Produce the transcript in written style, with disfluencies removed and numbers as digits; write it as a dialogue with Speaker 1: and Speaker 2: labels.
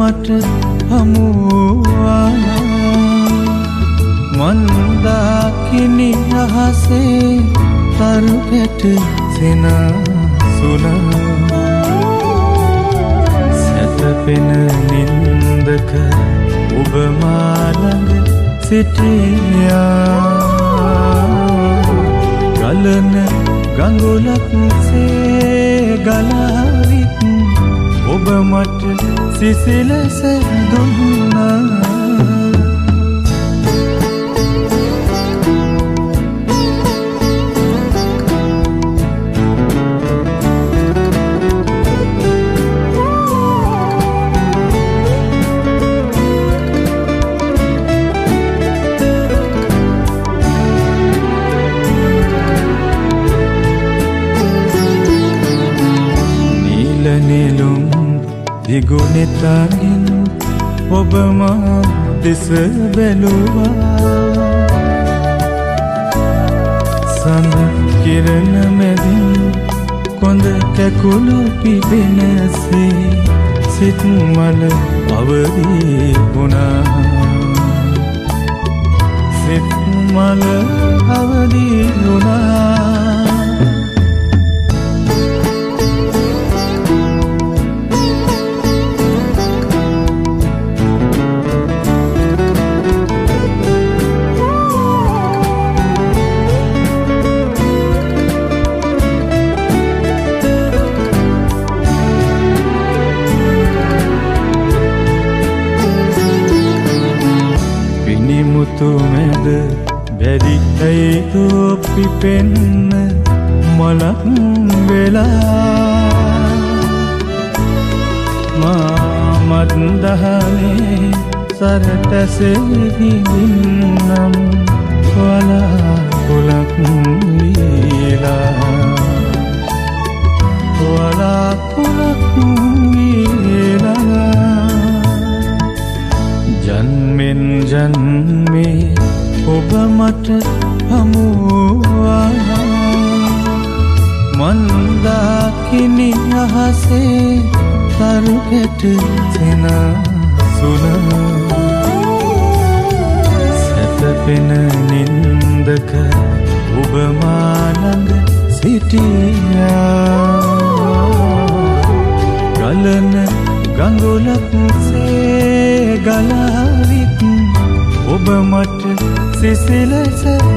Speaker 1: මට හමුවානා මන්දාකිනි අහසේ තරු කැට සෙනසුනා සැතපෙන නින්දක ඔබ මා ළඟ සිටියා ගලන ගඟුලක්සේ ගලාවිත් ඔබ මට සිසිලස දුන්නා දිගුනෙතනින් ඔබ මා දෙස බැලුවා සඳ කිරණ මැදින් කොඳ කැකුළු පිපෙනසේ සිත් මල අවදි වුණා සිත් මල අවදි වුණා තුමෙද බැරි ඇයි පිපෙන්න මලක් වෙලා මාමත් දහනේ සරතසෙහි දින්නම් වලා කුලක් වීලා වලා කුලක් වීලා ජන්මෙන් ජන්මේ ඔබ මට හමුවානා මන්දාකිනි අහසේ තරු කැට සෙනසුනා සැතපෙන නින්දක ඔබ මා ළඟ සිටියා ගලන ගඟුලක්සේ ගලාවිත් ඔබ මට සිසිලස